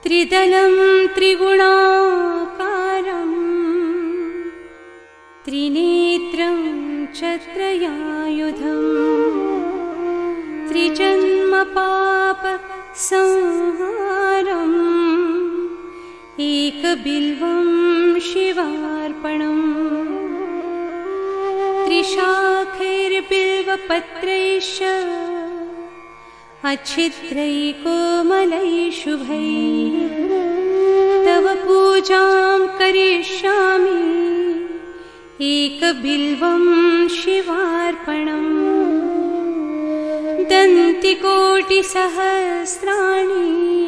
त्रिदलं त्रिगुणाकारं त्रिनेत्रं छत्रयायुधं त्रिजन्मपापसंहारम् एकबिल्वं शिवार्पणम् त्रिशाखैर्बिल्वपत्रैश्च अच्छिद्रैकोमलैः शुभैः तव पूजां करिष्यामि एकबिल्वं शिवार्पणम् दन्तिकोटिसहस्राणि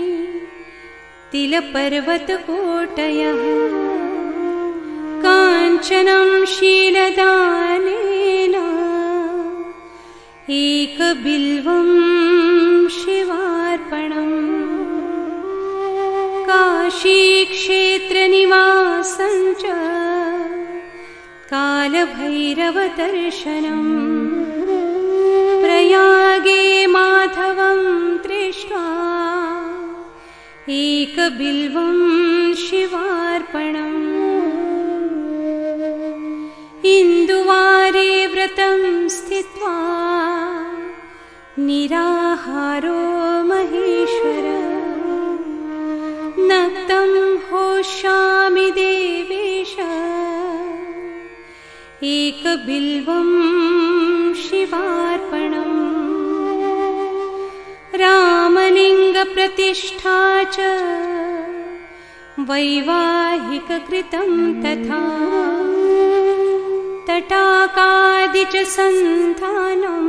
तिलपर्वतकोटयः काञ्चनं शीलदानेन एकबिल्वं शिवार्पणम् काशीक्षेत्रनिवासं च कालभैरवदर्शनम् प्रयागे माधवं दृष्ट्वा एकबिल्वं शिवार्पणम् इन्दुवारे व्रतं स्थित्वा निराहारो महेश्वर नक्तं होष्यामि देवेश एकबिल्वं शिवार्पणम् रामलिङ्गप्रतिष्ठा च वैवाहिककृतं तथा तटाकादि च सन्धानम्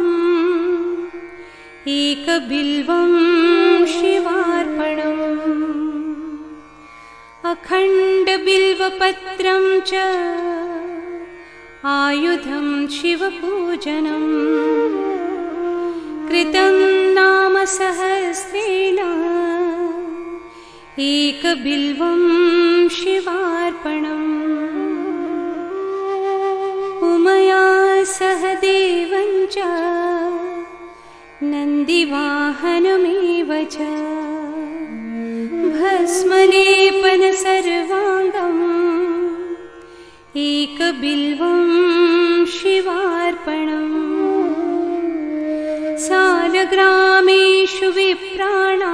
एकबिल्वं शिवार्पणम् अखण्डबिल्वपत्रं च आयुधं शिवपूजनम् कृतं नाम सहस्रेण एकबिल्वं शिवार्पणम् उमया सह देवं च नन्दिवाहनमेव च भस्मलेपन सर्वाङ्गम् एकबिल्वं शिवार्पणम् सालग्रामेषु विप्राणा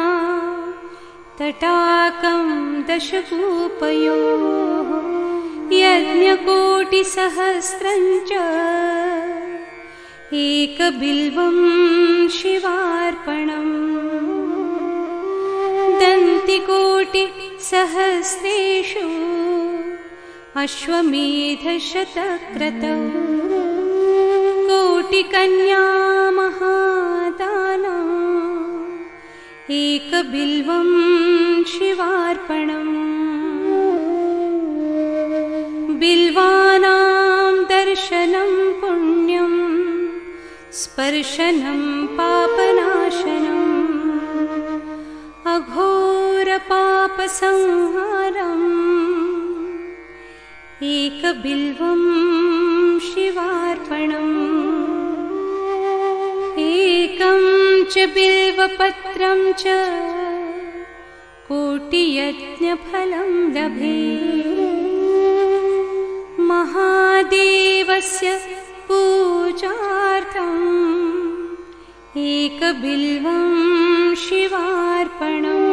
तटाकं दशकूपयोः यज्ञकोटिसहस्रं च एकबिल्वं शिवार्पणम् दन्तिकोटिसहस्रेषु अश्वमेधशतक्रतौ कोटिकन्या महादानम् एकबिल्वं शिवार्पणम् बिल्वानां दर्शनं पुण्यं स्पर्शनं पापनाशनम् अघोरपापसंहारम् एकबिल्वं शिवार्पणम् एकं च बिल्वपत्रं च कोटियज्ञफलं लभेत् महादेवस्य पूजार्थम् एकबिल्वं शिवार्पणम्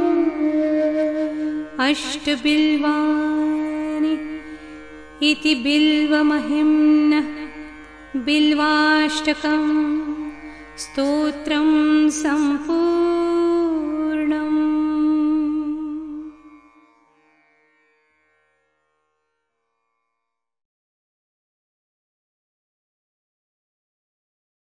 अष्टबिल्वानि इति बिल्वमहिम्नः बिल्वाष्टकं स्तोत्रं सम्पूर्णम्